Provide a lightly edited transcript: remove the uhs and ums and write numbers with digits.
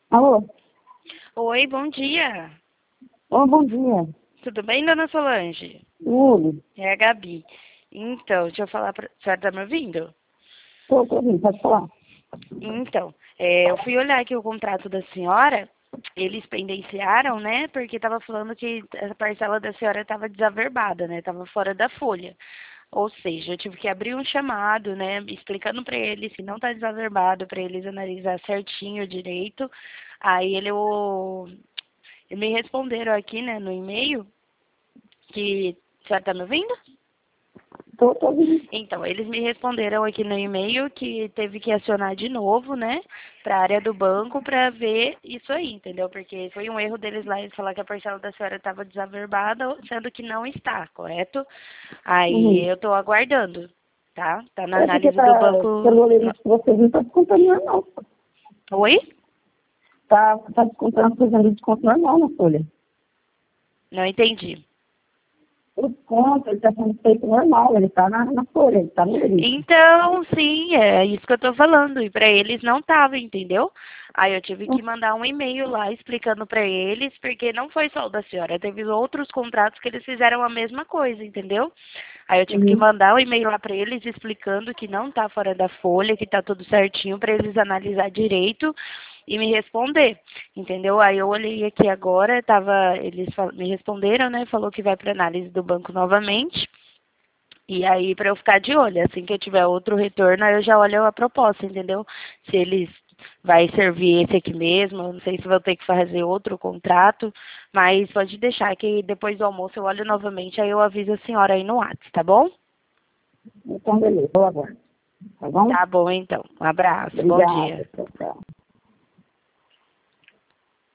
Alô? Oi, bom dia. Ô, bom dia. Tudo bem, dona Solange? Hugo, É a Gabi. Então, deixa eu falar pra... A senhora tá me ouvindo? tô ouvindo, pode falar. Então, eu fui olhar aqui o contrato da senhora, eles pendenciaram, né, porque tava falando que a parcela da senhora estava desaverbada, né, tava fora da folha. Ou seja, eu tive que abrir um chamado, né, explicando para eles que não está desaverbado, para eles analisar certinho direito. Aí me responderam aqui, né, no e-mail que... A senhora tá me ouvindo? Tô ouvindo. Então, eles me responderam aqui no e-mail que teve que acionar de novo, né, para a área do banco para ver isso aí, entendeu? Porque foi um erro deles lá, eles falaram que a parcela da senhora estava desaverbada, sendo que não está, correto? Aí Uhum. eu estou aguardando, tá? Tá na É porque análise do tá, banco. pelo limite que você viu, tá descontando normal. Oi? Tá descontando, fazendo desconto normal na folha. Não entendi. O desconto, ele tá sendo feito normal, ele tá na folha, ele tá no limite. Então, sim, é isso que eu tô falando. E para eles não tava, entendeu? Aí eu tive que Hum, mandar um e-mail lá explicando para eles, porque não foi só o da senhora, teve outros contratos que eles fizeram a mesma coisa, entendeu? Aí eu tive que Uhum. mandar um e-mail lá para eles explicando que não tá fora da folha, que tá tudo certinho para eles analisar direito e me responder, entendeu? Aí eu olhei aqui agora, me responderam, né? Falou que vai para análise do banco novamente. E aí, para eu ficar de olho, assim que eu tiver outro retorno, aí eu já olho a proposta, entendeu? Se eles vai servir esse aqui mesmo, eu não sei se vou ter que fazer outro contrato, mas pode deixar que depois do almoço eu olho novamente, aí eu aviso a senhora aí no WhatsApp, tá bom? Então, beleza, eu aguardo. Tá bom? Tá bom, então. Um abraço, bom Obrigada. dia. Tchau, tchau.